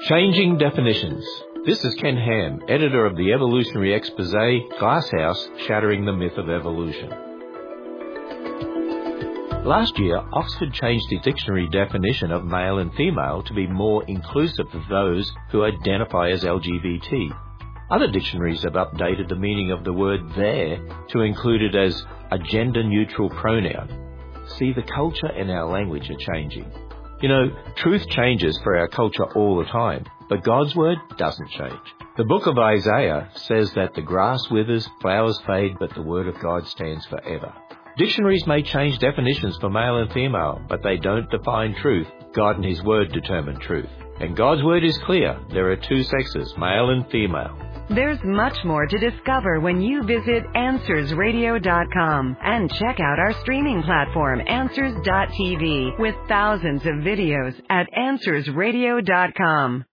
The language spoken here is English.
Changing Definitions. This is Ken Ham, editor of the evolutionary expose, Glasshouse, Shattering the Myth of Evolution. Last year, Oxford changed its dictionary definition of male and female to be more inclusive of those who identify as LGBT. Other dictionaries have updated the meaning of the word there to include it as a gender-neutral pronoun. See, the culture and our language are changing. You know, truth changes for our culture all the time, but God's word doesn't change. The book of Isaiah says that the grass withers, flowers fade, but the word of God stands forever. Dictionaries may change definitions for male and female, but they don't define truth. God and His word determine truth. And God's word is clear. There are two sexes, male and female. There's much more to discover when you visit AnswersRadio.com and check out our streaming platform, Answers.tv, with thousands of videos at AnswersRadio.com.